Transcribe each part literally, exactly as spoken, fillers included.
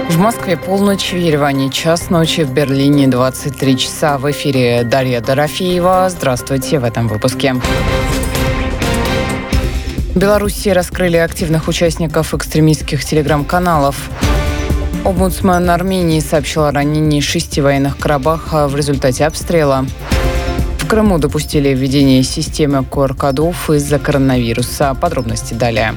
В Москве полночь, в Ереване час ночи, в Берлине двадцать три часа. В эфире Дарья Дорофеева. Здравствуйте в этом выпуске. В Беларуси раскрыли активных участников экстремистских телеграм-каналов. Омбудсмен Армении сообщил о ранении шести военных Карабаха в результате обстрела. В Крыму допустили введение системы ку ар-кодов из-за коронавируса. Подробности далее.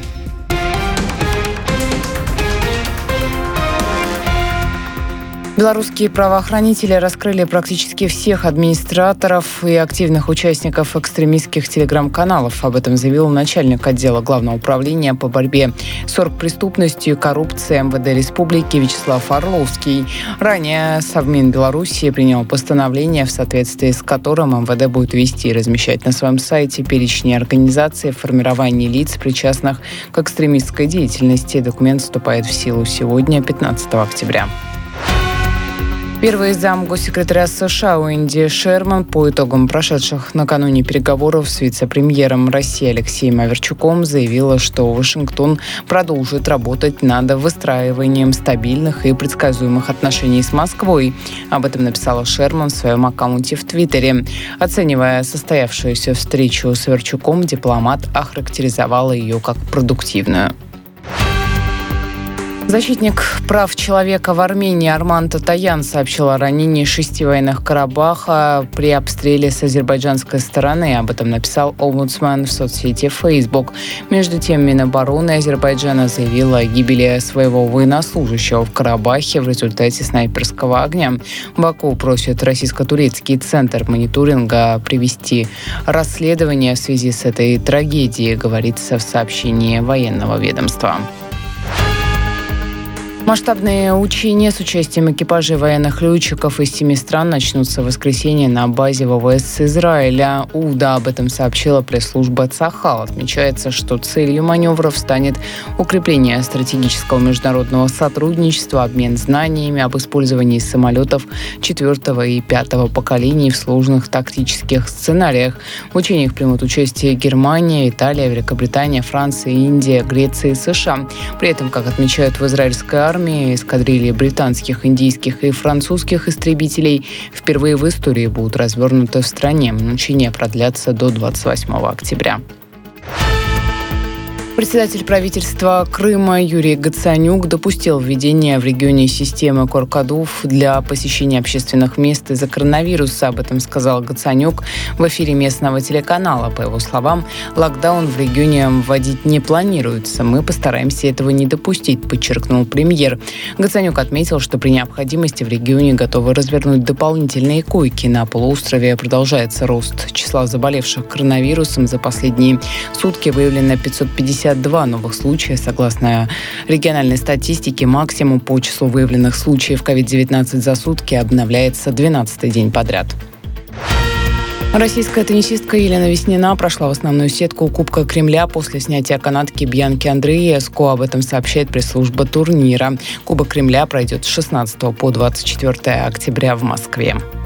Белорусские правоохранители раскрыли практически всех администраторов и активных участников экстремистских телеграм-каналов. Об этом заявил начальник отдела Главного управления по борьбе с оргпреступностью и коррупцией эм вэ дэ Республики Вячеслав Орловский. Ранее Совмин Беларуси принял постановление, в соответствии с которым эм вэ дэ будет вести и размещать на своем сайте перечни организаций формирования лиц, причастных к экстремистской деятельности. Документ вступает в силу сегодня, пятнадцатого октября. Первый зам госсекретаря США Уэнди Шерман по итогам прошедших накануне переговоров с вице-премьером России Алексеем Аверчуком заявила, что Вашингтон продолжит работать над выстраиванием стабильных и предсказуемых отношений с Москвой. Об этом написала Шерман в своем аккаунте в Твиттере. Оценивая состоявшуюся встречу с Аверчуком, дипломат охарактеризовал ее как продуктивную. Защитник прав человека в Армении Арман Татаян сообщил о ранении шести военных Карабаха при обстреле с азербайджанской стороны. Об этом написал омбудсмен в соцсети Facebook. Между тем, Минобороны Азербайджана заявила о гибели своего военнослужащего в Карабахе в результате снайперского огня. Баку просит российско-турецкий центр мониторинга провести расследование в связи с этой трагедией, говорится в сообщении военного ведомства. Масштабные учения с участием экипажей военных летчиков из семи стран начнутся в воскресенье на базе вэ вэ эс Израиля. УДА об этом сообщила пресс-служба ЦАХАЛ. Отмечается, что целью маневров станет укрепление стратегического международного сотрудничества, обмен знаниями об использовании самолетов четвертого и пятого поколений в сложных тактических сценариях. В учениях примут участие Германия, Италия, Великобритания, Франция, Индия, Греция и США. При этом, как отмечают в израильской армии, Армии, эскадрильи британских, индийских и французских истребителей впервые в истории будут развернуты в стране. Учения продлятся до двадцать восьмого октября. Председатель правительства Крыма Юрий Гацанюк допустил введение в регионе системы ку ар-кодов для посещения общественных мест из-за коронавируса. Об этом сказал Гацанюк в эфире местного телеканала. По его словам, локдаун в регионе вводить не планируется. Мы постараемся этого не допустить, подчеркнул премьер. Гацанюк отметил, что при необходимости в регионе готовы развернуть дополнительные койки. На полуострове продолжается рост числа заболевших коронавирусом. За последние сутки выявлено пятьсот пятьдесят два новых случая. Согласно региональной статистике, максимум по числу выявленных случаев ковид девятнадцать за сутки обновляется двенадцатый день подряд. Российская теннисистка Елена Веснина прошла в основную сетку Кубка Кремля после снятия канадки Бьянки Андреевску. Об этом сообщает пресс-служба турнира. Кубок Кремля пройдет с шестнадцатого по двадцать четвёртое октября в Москве.